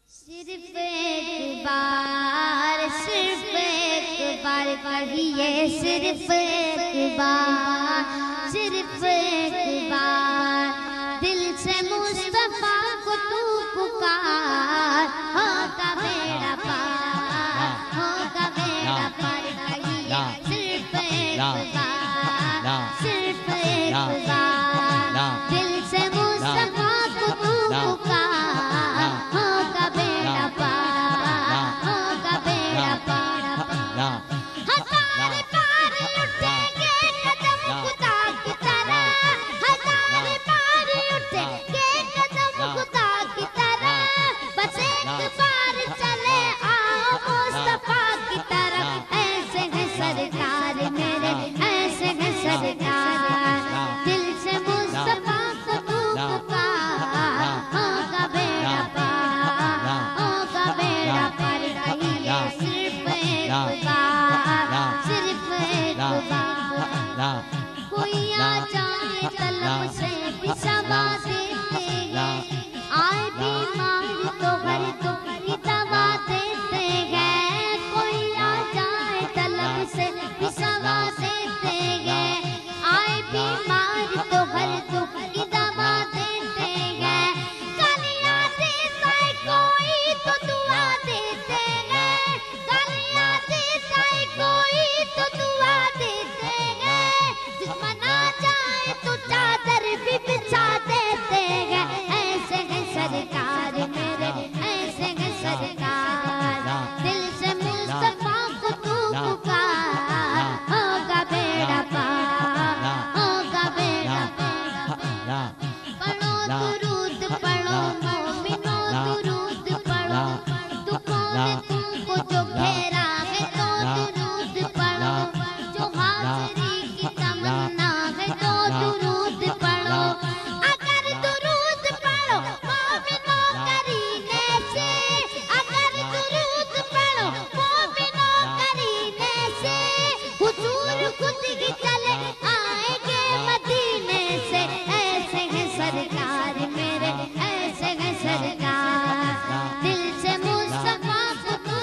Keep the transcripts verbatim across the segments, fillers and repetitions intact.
सिर्फ एक बार, सिर्फ एक बार कहिए, सिर्फ एक बार, सिर्फ एक बार दिल से मुस्तफा को तू पुकार, होगा बेड़ा पार, होगा बेड़ा पार कहिए, सिर्फ एक बार, सिर्फ एक बार दिल से मुस्तफा को तू पुकार, होगा बेड़ा पार, होगा बेड़ा पार। हजार बार लुटेंगे कदम खुदा की तरह, हजार बार उठेंगे कदम खुदा की तरह, बस एक बार चले आओ मुस्तफा की तरफ। ऐसे है सरकार मेरे, ऐसे है सरकार, दिल से मुस्तफा को तू पुकार, होगा बेड़ा पार, होगा बेड़ा पार कहिए, सिर्फ एक बार, सिर्फ एक बार। कोई आ जाए तलब से भी सवा देते हैं, आए बीमार तो हर दुख की दवा देते हैं। कोई आ जाए तलब से भी सवा देते हैं, आए बीमार तो हर दुख की दवा देते हैं। गलियां देता है कोई तो दुआ देते हैं, गलियां देता है कोई तो दुआ देते हैं। दुश्मन आ जाए तो चादर भी बिछा देते हैं। ऐसे है सरकार मेरे, ऐसे है सरकार, दिल से मुस्तफा को तू पुकार, होगा बेड़ा पार, होगा बेड़ा पार। पढ़ो दुरूद पढ़ो मोमिनो, दुरूद पढ़ो, दुखों ने तुमको जो घेरा है तो दुरूद पढ़ो, जो हाज़िरी की तमन्ना है तो दुरूद पढ़ो। अगर दुरूद पढ़ो मोमिनो करीने से, अगर दुरूद पढ़ो मोमिनो करीने से, हुजूर खुद ही चले आएंगे मदीने से। ऐसे है सरकार मेरे, ऐसे है सरकार, दिल से मुस्तफा को तू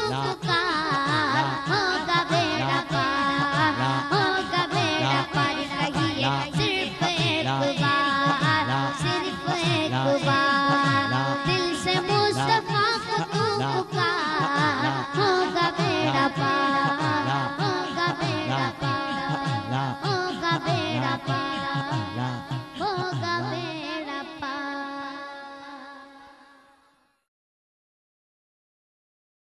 पुकार, होगा बेड़ा पार, होगा बेड़ा पार कहिए, सिर्फ एक बार, सिर्फ एक बार दिल